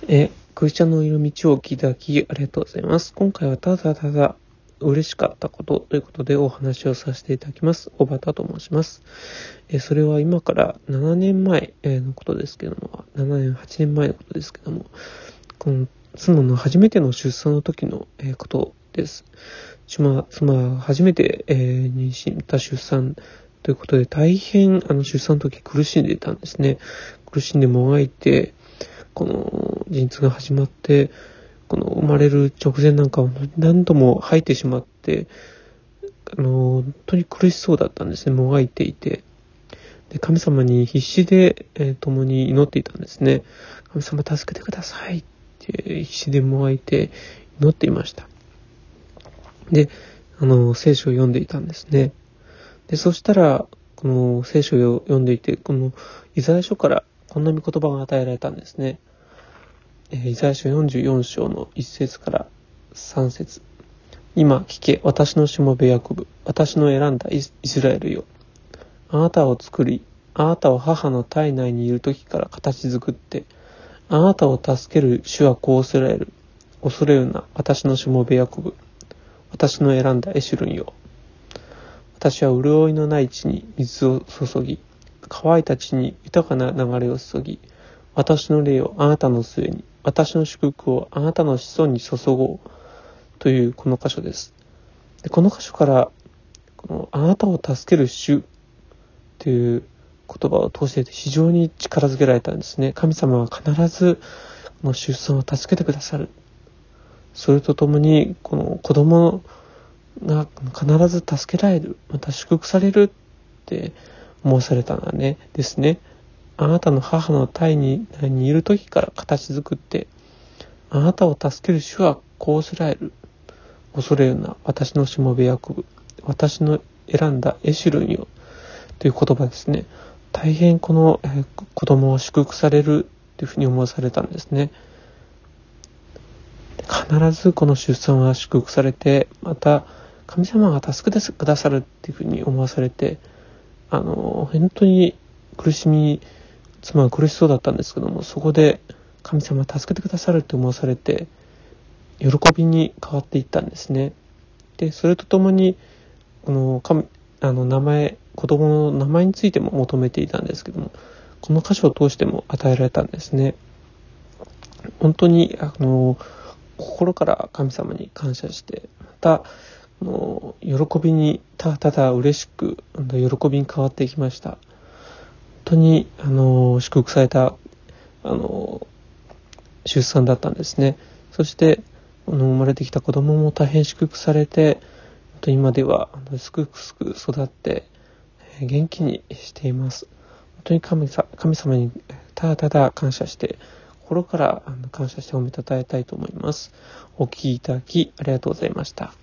クリスチャンの色道を聞いただきありがとうございます。今回はただ嬉しかったことということでお話をさせていただきます。小畑と申します。それは今から7年前のことですけども、7年、8年前のことですけども、この妻の初めての出産の時のことです。妻は初めて妊娠した出産ということで大変出産の時苦しんでいたんですね。苦しんでもがいて、この陣痛が始まって、この生まれる直前なんかを何度も吐いてしまって、本当に苦しそうだったんですね。もがいていて。で、神様に必死で、共に祈っていたんですね。神様助けてくださいって必死でもがいて祈っていました。で、聖書を読んでいたんですね。で、そしたら、この聖書を読んでいて、このイザヤ書からこんな御言葉が与えられたんですね。イザヤ書44章の1節から3節。今聞け、私のしもべヤコブ、私の選んだイスラエルよ。あなたを作り、あなたを母の体内にいる時から形作って、あなたを助ける主はこうせられる。恐れるな、私のしもべヤコブ、私の選んだエシュルンよ。私は潤いのない地に水を注ぎ、乾いた地に豊かな流れを注ぎ、私の霊をあなたの末に、私の祝福をあなたの子孫に注ごうというこの箇所です。でこの箇所からこのあなたを助ける主という言葉を通して非常に力づけられたんですね。神様は必ずこの出産を助けてくださる。それとともにこの子供が必ず助けられる、また祝福されるって申されたのはねですね。あなたの母の胎にいる時から形作って、あなたを助ける主はこうせられる。恐れるな、私のしもべヤコブ、私の選んだエシュルンよという言葉ですね。大変この、子供を祝福されるというふうに思わされたんですね。必ずこの出産は祝福されて、また神様が助けてくださるっていうふうに思わされて、本当に妻は苦しそうだったんですけども、そこで神様助けてくださるって思わされて、喜びに変わっていったんですね。で、それとともに、子供の名前についても求めていたんですけども、この箇所を通しても与えられたんですね。本当に、心から神様に感謝して、また、喜びに、ただ嬉しく、喜びに変わっていきました。本当に、祝福された、出産だったんですね。そして、生まれてきた子供も大変祝福されて、今ではすくすく育って元気にしています。本当に神様にただ感謝して、心から感謝して褒めたたえたいと思います。お聞きいただきありがとうございました。